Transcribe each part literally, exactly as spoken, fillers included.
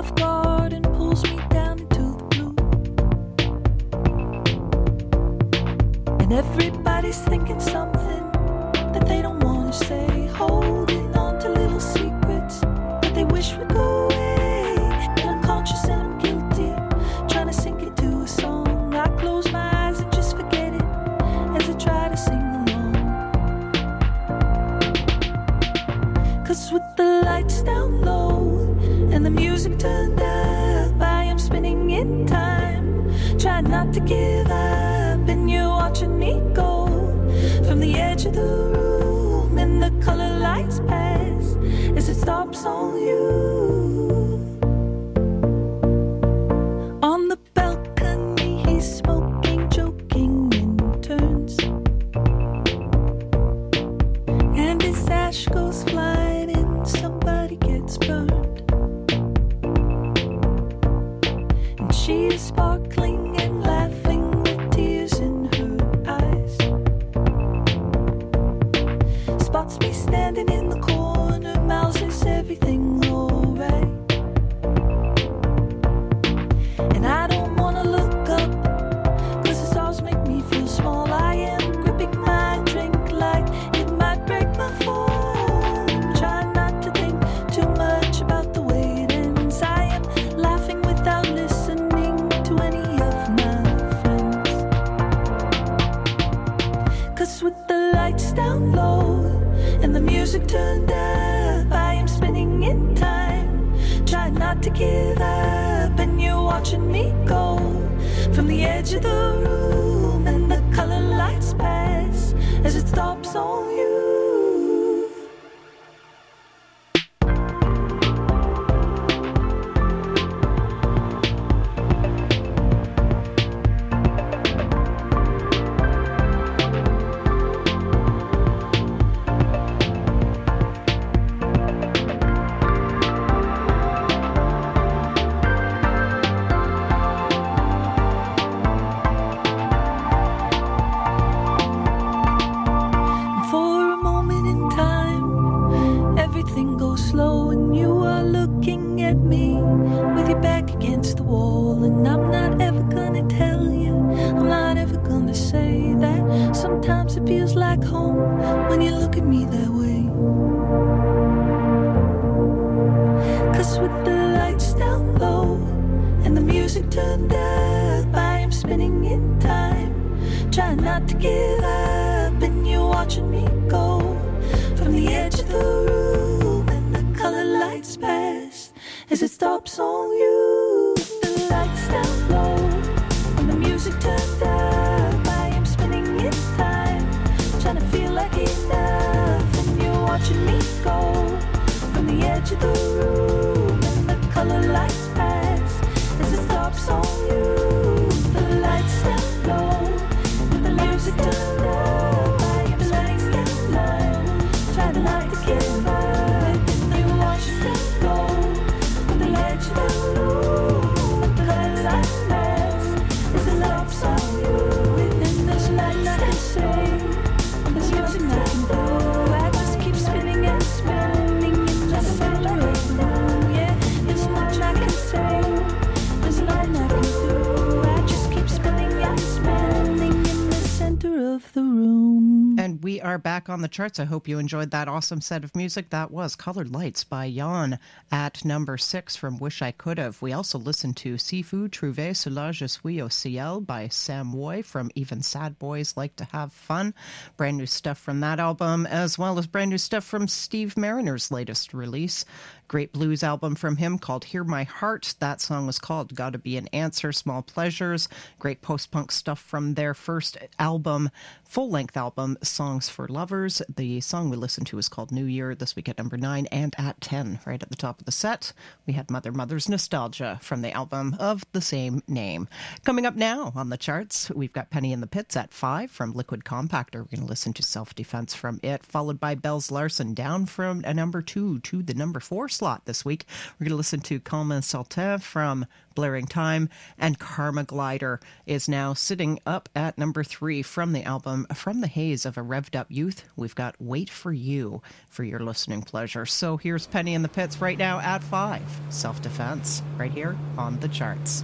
off guard and pulls me down into the blue. And everybody's thinking something that they don't want to say, holding on to little secrets that they wish would go away. And I'm conscious and I'm guilty, trying to sink into a song. I close my eyes and just forget it as I try to sing along. Cause with the lights down low and the music turned up, I am spinning in time, trying not to give up. And you're watching me go from the edge of the room, and the color lights pass as it stops on you. On the balcony he's smoking, joking in turns, and his ash goes flying and somebody gets burned. And she is sparkling and laughing with tears in her eyes. Spots me standing in the corner, mouths, is everything alright? And I don't wanna look up, cause the stars make me feel small. I am gripping my drink like it might break my fall. I'm trying not to think too much about the way it ends. I am laughing without listening to any of my friends. Cause with the lights down low and the music turned up, I am spinning in time, trying not to give up. And you're watching me go from the edge of the room, and the color lights pass as it stops on you. For a moment in time, everything goes slow, and you are looking at me with your back against the wall. And I'm not ever gonna tell you, I'm not ever gonna say that sometimes it feels like home when you look at me that way. Cause with the lights down low and the music turned up, I am spinning in time, trying not to give up. And you're watching me go from the edge of the room, and the color lights pass as it stops on you. The lights down low and the music turned up, I am spinning in time, trying to feel like enough. And you're watching me go from the edge of the room, and the color lights pass as it stops on you. The lights down low and the music turned up, I am spinning in time, trying not to give up. And you're watching me go from the edge of the room, and the color lights pass as it stops on you. Within this light I can say there's nothing I can do. I just keep spinning and spinning in the center of the room. Yeah, there's much I can say, there's nothing I can do. I just keep spinning and spinning in the center of the room. And we are back on the charts. I hope you enjoyed that awesome set of music. That was Colored Lights by Jan at number six from Wish I Could Have. We also listened to Sifu Trouvé Cela Je Suis au Ciel by Sam Woy from Even Sad Boys Like to Have Fun. Brand new stuff from that album, as well as brand new stuff from Steve Mariner's latest release. Great blues album from him called Hear My Heart. That song was called Gotta Be an Answer, Small Pleasures. Great post-punk stuff from their first album, full-length album, Songs for Lovers. The song we listened to is called New Year, this week at number nine, and at ten, right at the top of the set, we had Mother Mother's Nostalgia from the album of the same name. Coming up now on the charts, we've got Penny in the Pits at five from Liquid Compactor. We're going to listen to Self-Defense from it, followed by Bells Larson, down from a number two to the number four slot this week. We're going to listen to Calme Saltin from Blaring Time, and Karma Glider is now sitting up at number three from the album From the Haze of a Revved Up Youth. We've got Wait for You for your listening pleasure. So here's Penny in the Pits right now at five. Self-Defense, right here on the charts.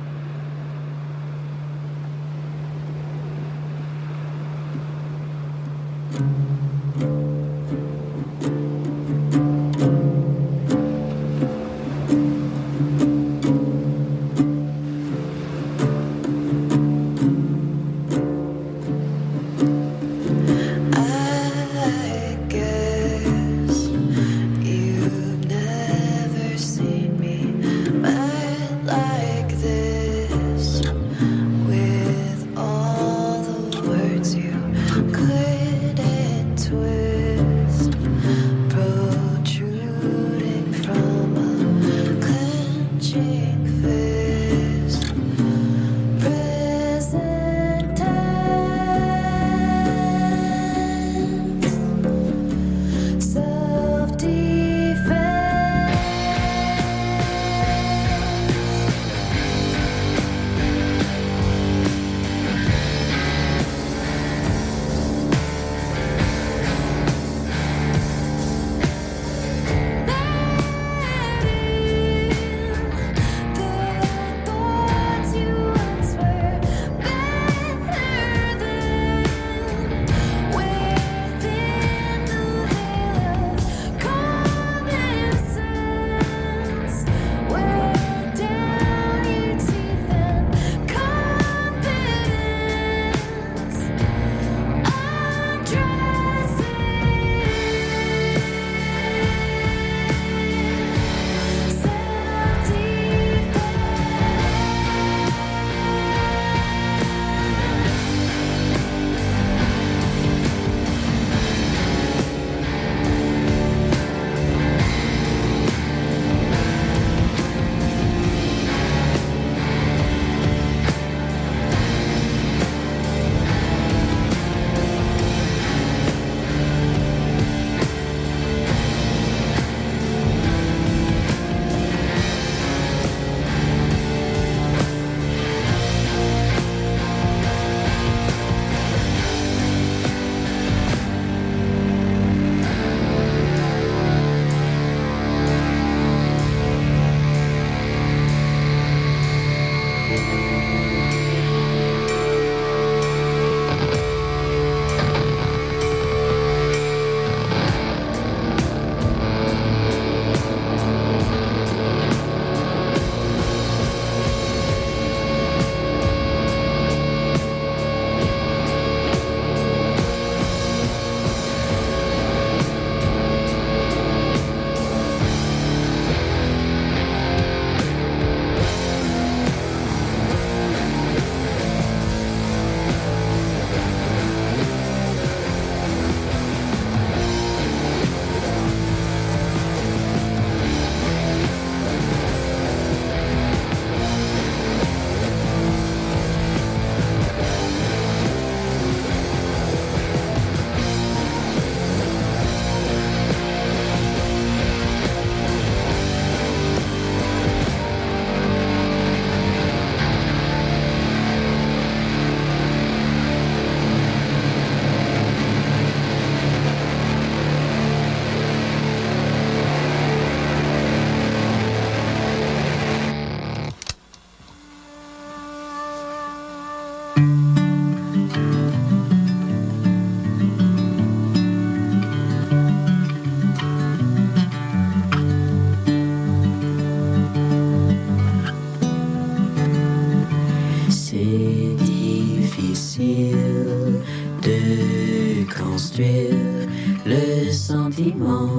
sentiment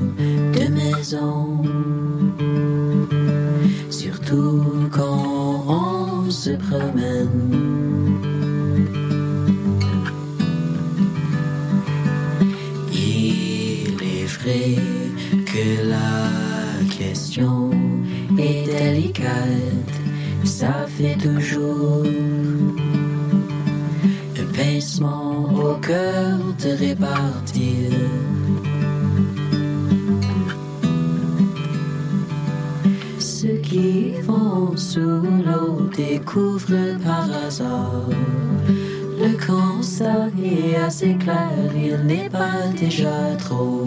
de maison, surtout quand on se promène. Il est vrai que la question est délicate, ça fait toujours un pincement au cœur de répartir. Ceux qui vont sur découvre par hasard. Le constat est assez clair, il n'est pas déjà trop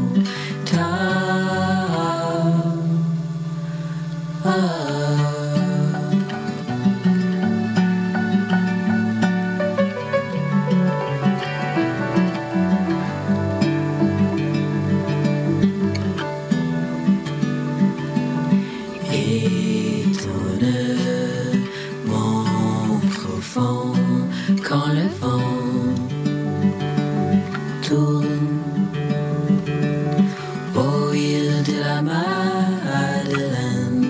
tard. Ah. Quand le vent tourne aux îles de la Madeleine,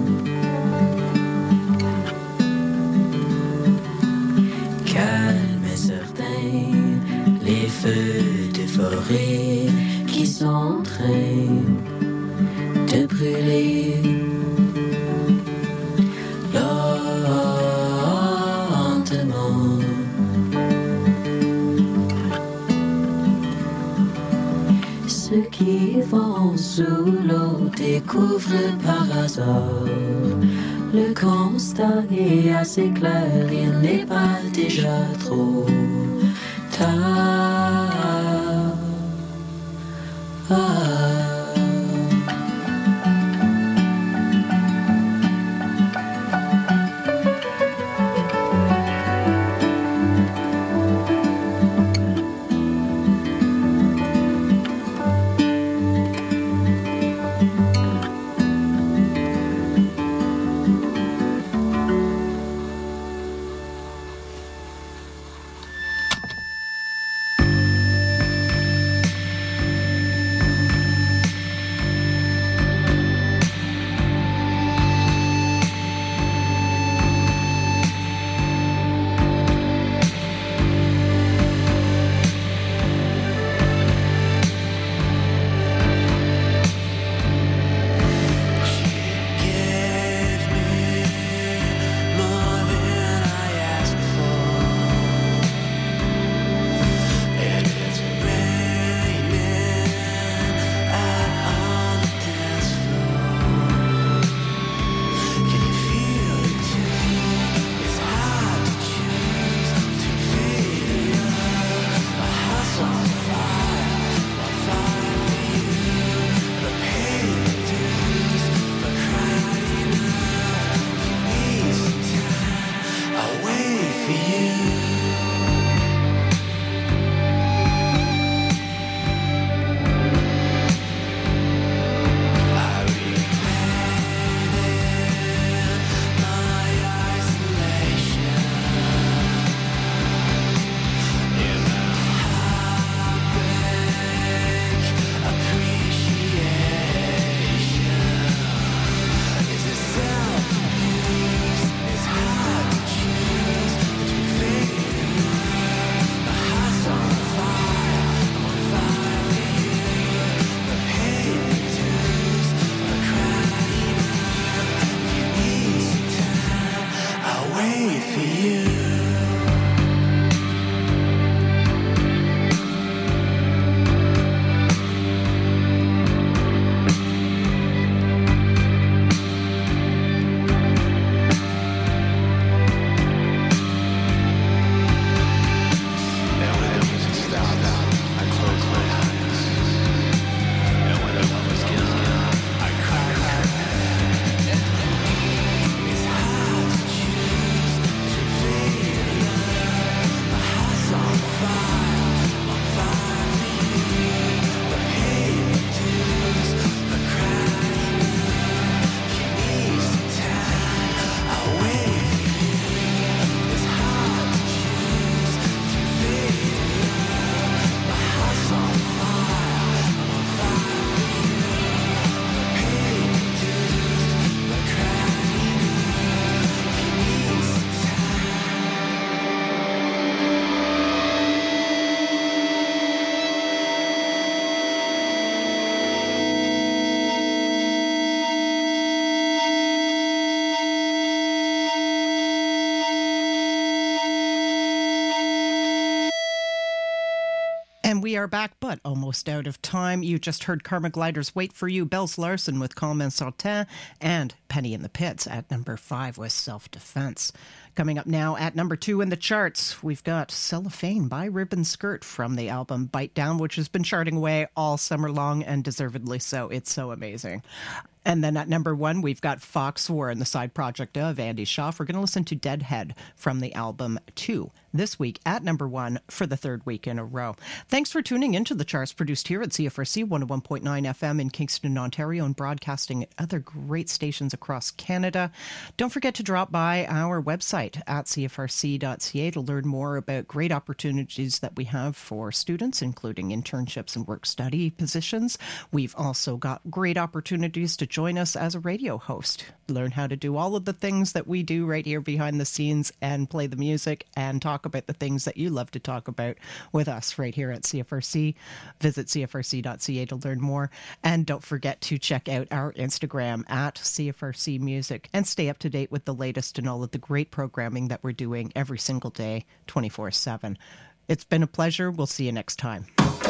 calme et certain, les feux de forêt qui sont en train de brûler. Ceux qui vont sous l'eau découvrent par hasard. Le constat est assez clair, il n'est pas déjà trop tard. Ah. we are back, but almost out of time. You just heard Karma Gliders Wait For You, Bells Larson with Calm and Certain, and Penny in the Pits at number five with Self-Defense. Coming up now at number two in the charts, we've got Cellophane by Ribbon Skirt from the album Bite Down, which has been charting away all summer long, and deservedly so. It's so amazing. And then at number one, we've got Foxwar and the side project of Andy Schaaf. We're going to listen to Deadhead from the album Two this week at number one for the third week in a row. Thanks for tuning into the charts produced here at C F R C one oh one point nine F M in Kingston, Ontario, and broadcasting at other great stations across Canada. Don't forget to drop by our website at c f r c dot c a to learn more about great opportunities that we have for students, including internships and work-study positions. We've also got great opportunities to join us as a radio host. Learn how to do all of the things that we do right here behind the scenes and play the music and talk about the things that you love to talk about with us right here at C F R C. Visit c f r c dot c a to learn more. And don't forget to check out our Instagram at C F R C Music and stay up to date with the latest and all of the great programming that we're doing every single day, twenty-four seven. It's been a pleasure. We'll see you next time.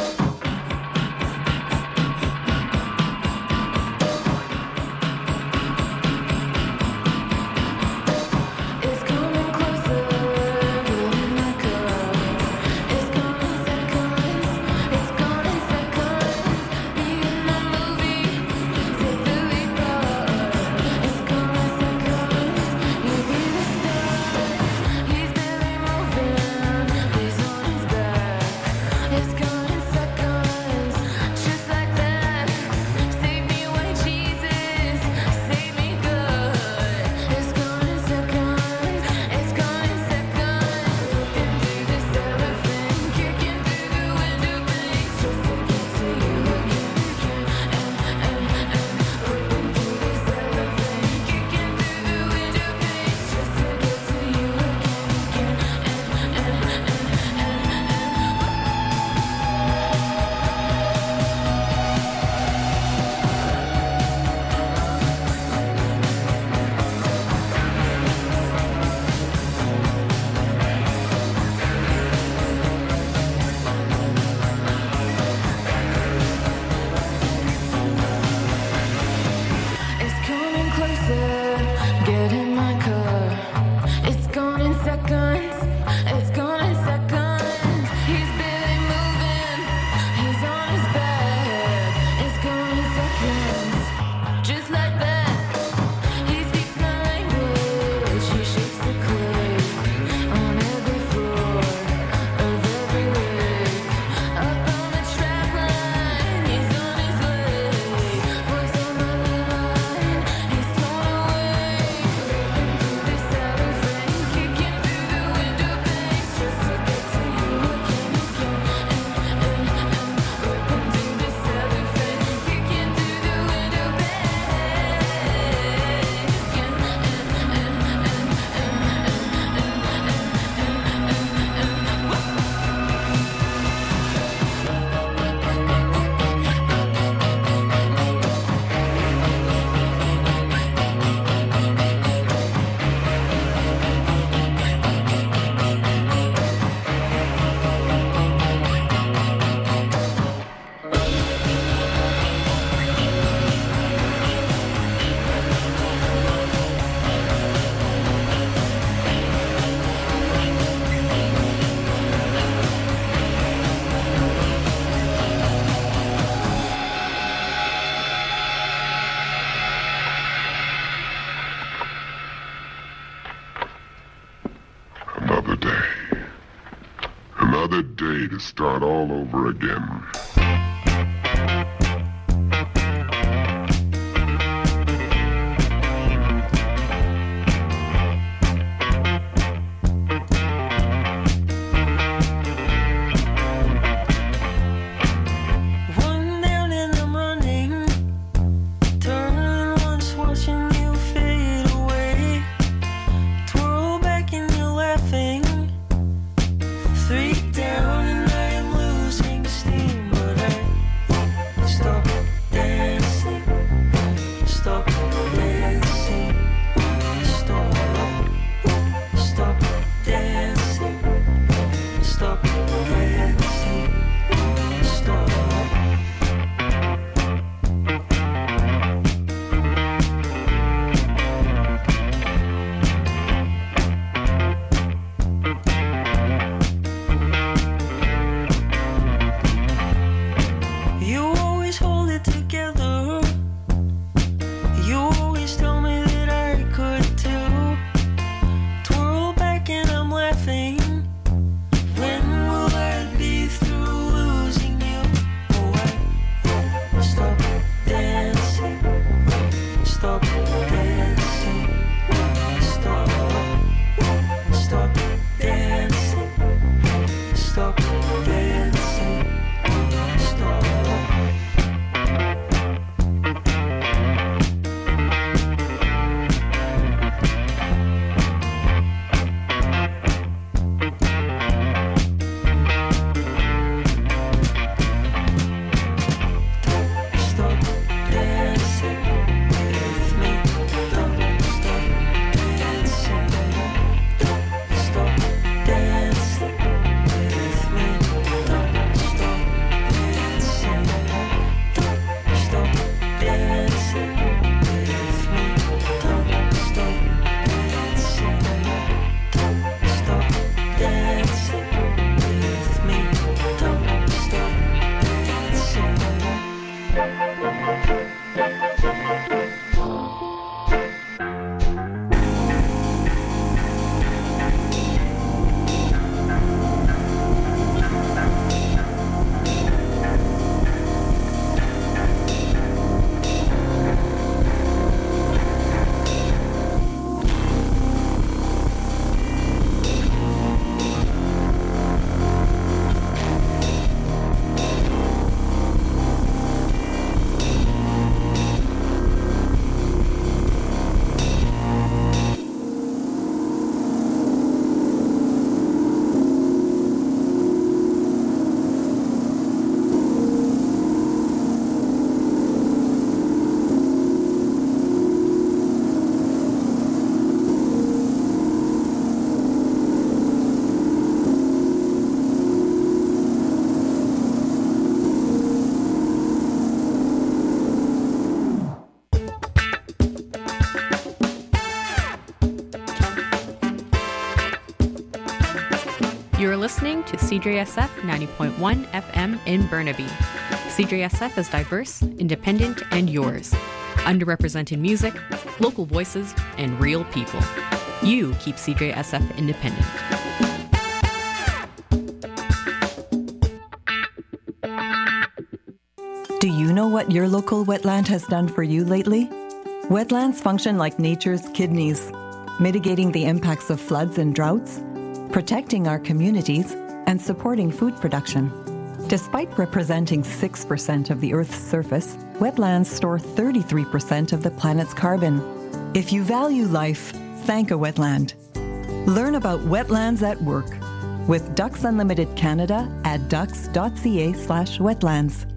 To start all over again. Three down and I am losing steam, but You're listening to C J S F ninety point one F M in Burnaby. C J S F is diverse, independent, and yours. Underrepresented music, local voices, and real people. You keep C J S F independent. Do you know what your local wetland has done for you lately? Wetlands function like nature's kidneys, mitigating the impacts of floods and droughts, protecting our communities, and supporting food production. Despite representing six percent of the Earth's surface, wetlands store thirty-three percent of the planet's carbon. If you value life, thank a wetland. Learn about wetlands at work with Ducks Unlimited Canada at ducks dot c a slash wetlands.